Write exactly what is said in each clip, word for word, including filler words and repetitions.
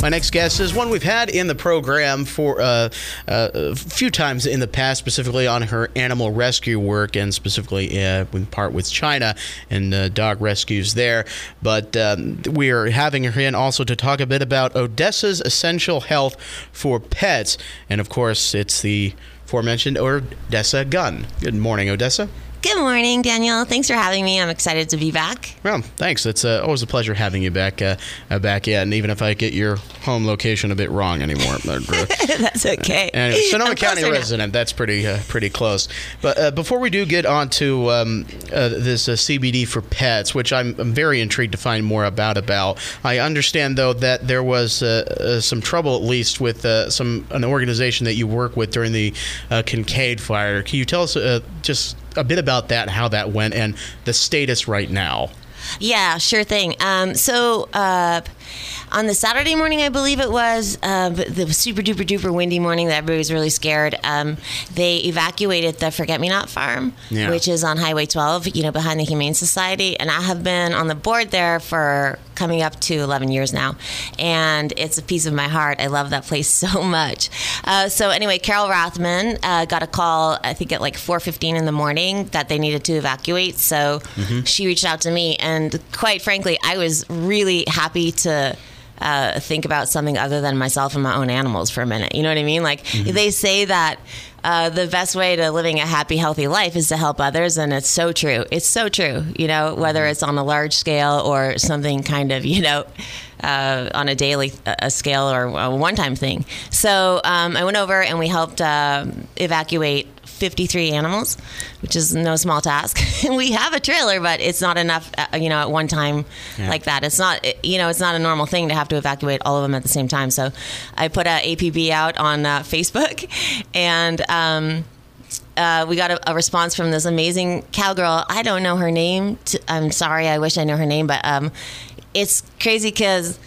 My next guest is one we've had in the program for uh, uh, a few times in the past, specifically on her animal rescue work and specifically uh, in part with China and uh, dog rescues there. But um, we are having her in also to talk a bit about Odessa's Essential Health for Pets. And of course, it's the aforementioned Odessa gun. Good morning, Odessa. Good morning, Daniel. Thanks for having me. I'm excited to be back. Well, thanks. It's uh, always a pleasure having you back uh, uh, back in, even if I get your home location a bit wrong anymore. That's okay. Uh, anyway, Sonoma I'm County resident. Now. That's pretty uh, pretty close. But uh, before we do get on to um, uh, this uh, C B D for pets, which I'm, I'm very intrigued to find more about, about, I understand, though, that there was uh, uh, some trouble, at least, with uh, some an organization that you work with during the uh, Kincade fire. Can you tell us uh, just a bit about that, how that went, and the status right now? Yeah, sure thing. Um, so uh, on the Saturday morning, I believe it was, uh, the super duper duper windy morning that everybody was really scared, um, they evacuated the Forget-Me-Not farm, yeah. which is on Highway twelve, you know, behind the Humane Society. And I have been on the board there for coming up to eleven years now. And it's a piece of my heart. I love that place so much. Uh, so anyway, Carol Rathman uh, got a call, I think at like four fifteen in the morning, that they needed to evacuate. So mm-hmm. she reached out to me. And quite frankly, I was really happy to uh, think about something other than myself and my own animals for a minute. You know what I mean? Like mm-hmm. they say that uh, the best way to living a happy, healthy life is to help others. And it's so true. It's so true. You know, whether it's on a large scale or something kind of, you know, uh, on a daily a scale or a one-time thing. So um, I went over and we helped uh, evacuate fifty-three animals, which is no small task. We have a trailer, but it's not enough, uh, you know, at one time yeah. like that. It's not, you know, it's not a normal thing to have to evacuate all of them at the same time. So I put a A P B out on uh, Facebook, and um, uh, we got a, a response from this amazing cowgirl. I don't know her name. To, I'm sorry. I wish I knew her name, but um, it's crazy because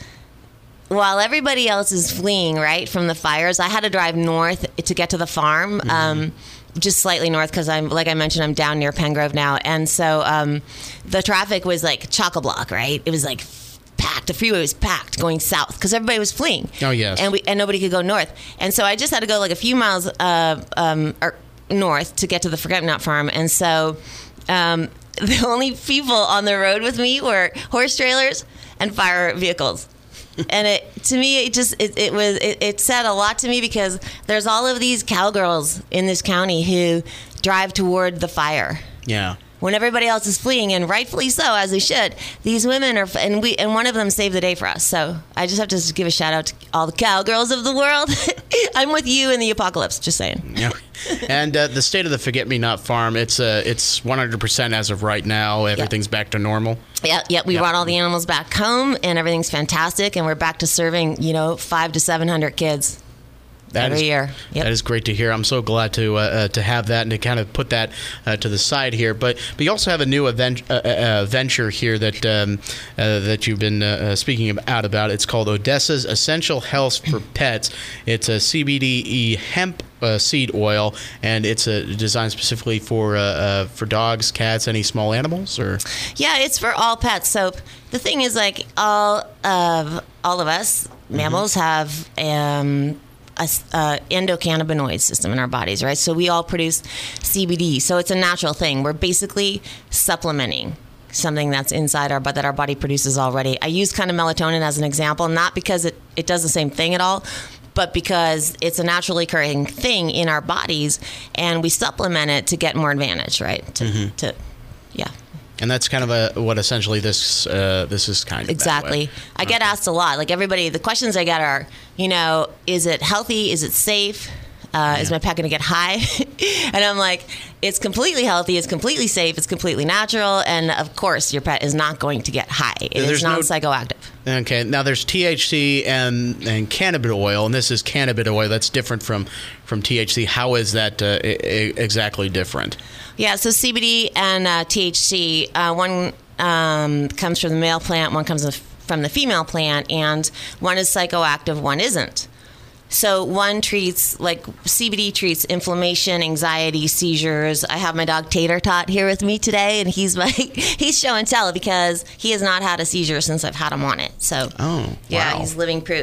while everybody else is fleeing, right, from the fires, I had to drive north to get to the farm. Mm-hmm. Um, just slightly north because I'm, like I mentioned, I'm down near Pengrove now. And so um, the traffic was like chock-a-block, right? It was like packed. The freeway was packed going south because everybody was fleeing. Oh, yes. And we and nobody could go north. And so I just had to go like a few miles uh, um, or north to get to the Forget-Me-Not farm. And so um, the only people on the road with me were horse trailers and fire vehicles. And it, to me, it just, it, it was, it, it said a lot to me because there's all of these cowgirls in this county who drive toward the fire. Yeah. When everybody else is fleeing, and rightfully so, as they should. These women are, and we, and one of them saved the day for us. So I just have to give a shout out to all the cowgirls of the world. I'm with you in the apocalypse, just saying. Yeah. And uh, the state of the Forget-Me-Not farm, it's uh, it's one hundred percent as of right now. Everything's yep. back to normal. Yeah, yeah. We yep. brought all the animals back home, and everything's fantastic. And we're back to serving, you know, five to seven hundred kids. That Every is, year. Yep. That is great to hear. I'm so glad to uh, uh, to have that and to kind of put that uh, to the side here. But but you also have a new event, uh, uh, venture here that um, uh, that you've been uh, speaking out about. It's called Odessa's Essential Health for Pets. It's a C B D hemp uh, seed oil, and it's uh, designed specifically for uh, uh, for dogs, cats, any small animals. Or yeah, it's for all pets. So the thing is, like all of all of us mammals mm-hmm. have. Um, a uh, endocannabinoid system in our bodies, right? So we all produce C B D. So it's a natural thing. We're basically supplementing something that's inside our, but that our body produces already. I use kind of melatonin as an example, not because it, it does the same thing at all, but because it's a naturally occurring thing in our bodies, and we supplement it to get more advantage, right? To, mm-hmm. to yeah. And that's kind of a, what essentially this uh, this is kind of exactly. I okay. get asked a lot. Like everybody, the questions I get are, you know, is it healthy? Is it safe? Uh, yeah. Is my pet going to get high? And I'm like, it's completely healthy. It's completely safe. It's completely natural. And of course, your pet is not going to get high. It there's is not no, psychoactive. Okay. Now there's T H C and and cannabis oil, and this is cannabis oil. That's different from from T H C. How is that uh, I- exactly different? Yeah. So C B D and uh, T H C, uh, one um, comes from the male plant, one comes from the female plant, and one is psychoactive, one isn't. So one treats, like C B D treats inflammation, anxiety, seizures. I have my dog Tater Tot here with me today, and he's my he's show and tell because he has not had a seizure since I've had him on it. So oh, yeah, wow. he's living proof.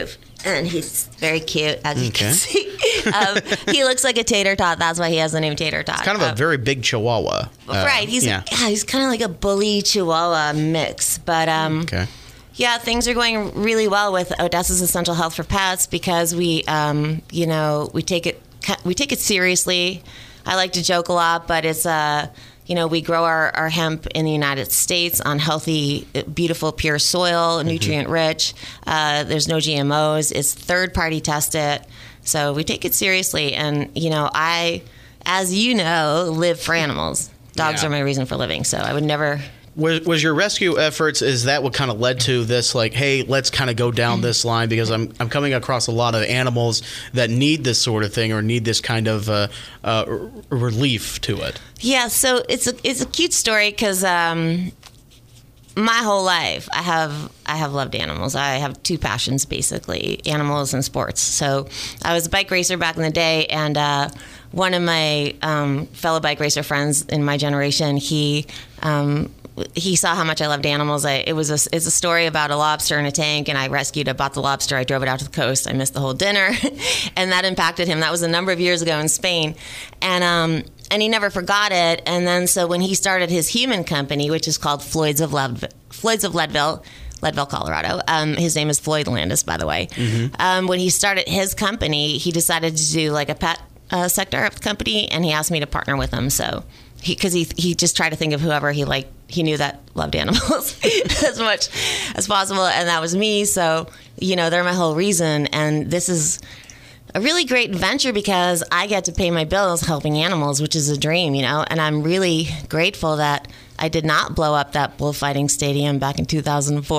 And he's very cute, as you Okay. can see. Um, he looks like a tater tot. That's why he has the name Tater Tot. Kind of a Um, very big Chihuahua. Uh, right. He's yeah. yeah. He's kind of like a bully Chihuahua mix. But um, Okay. yeah, things are going really well with Odessa's Essential Health for Pets because we, um, you know, we take it we take it seriously. I like to joke a lot, but it's uh, you know, we grow our, our hemp in the United States on healthy, beautiful, pure soil, nutrient rich. Uh, there's no G M Os. It's third party tested. So we take it seriously. And, you know, I, as you know, live for animals. Dogs Yeah. are my reason for living. So I would never. Was, was your rescue efforts, is that what kind of led to this, like, hey, let's kind of go down this line because I'm I'm coming across a lot of animals that need this sort of thing or need this kind of uh, uh, r- relief to it? Yeah, so it's a it's a cute story because um, my whole life I have I have loved animals. I have two passions basically: animals and sports. So I was a bike racer back in the day, and uh, one of my um, fellow bike racer friends in my generation, he. Um, he saw how much I loved animals. I, it was a, it's a story about a lobster in a tank, and I rescued, I bought the lobster, I drove it out to the coast, I missed the whole dinner, and that impacted him. That was a number of years ago in Spain, and um, and he never forgot it. And then so when he started his human company, which is called Floyd's of Leadville, Floyd's of Leadville, Leadville, Colorado. Um, his name is Floyd Landis, by the way. Mm-hmm. Um, when he started his company, he decided to do like a pet uh, sector of the company, and he asked me to partner with him. So. Because he, he he just tried to think of whoever he liked, he knew that loved animals as much as possible, and that was me. So, you know, they're my whole reason, and this is a really great venture because I get to pay my bills helping animals, which is a dream, you know, and I'm really grateful that I did not blow up that bullfighting stadium back in two thousand four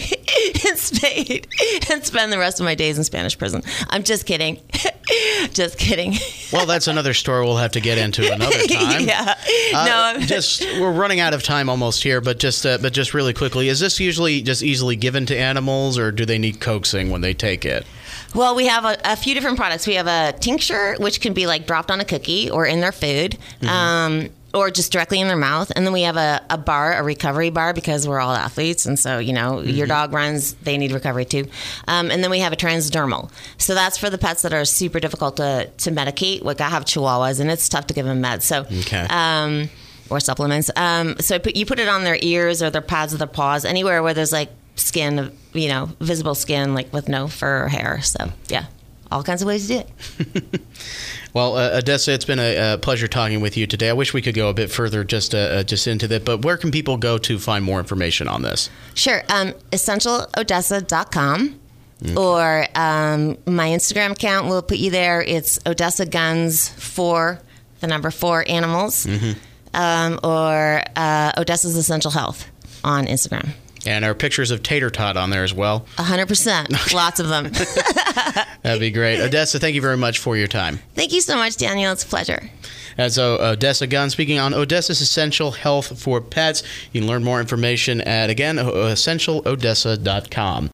in Spain and spend the rest of my days in Spanish prison. I'm just kidding. Just kidding. Well, that's another story we'll have to get into another time. Yeah. Uh, no, I'm just we're running out of time almost here, but just uh, but just really quickly, is this usually just easily given to animals, or do they need coaxing when they take it? Well, we have a, a few different products. We have a tincture, which can be like dropped on a cookie or in their food. Mm-hmm. Um, or just directly in their mouth. And then we have a, a bar, a recovery bar, because we're all athletes. And so, you know, mm-hmm. your dog runs, they need recovery too. Um, and then we have a transdermal. So that's for the pets that are super difficult to, to medicate. Like I have chihuahuas, and it's tough to give them meds. So, okay. um, or supplements. Um, so I put, you put it on their ears or their pads of their paws, anywhere where there's like skin, you know, visible skin, like with no fur or hair. So, yeah. All kinds of ways to do it. Well, uh, Odessa, it's been a, a pleasure talking with you today. I wish we could go a bit further just uh, uh, just into that, but where can people go to find more information on this? Sure. Um, essential odessa dot com okay. or um, my Instagram account will put you there. It's Odessa Guns for the number four animals, mm-hmm. um, or uh, Odessa's Essential Health on Instagram. And our pictures of Tater Tot on there as well. A hundred percent. Lots of them. That'd be great. Odessa, thank you very much for your time. Thank you so much, Daniel. It's a pleasure. And so Odessa Gunn speaking on Odessa's Essential Health for Pets. You can learn more information at, again, essential odessa dot com.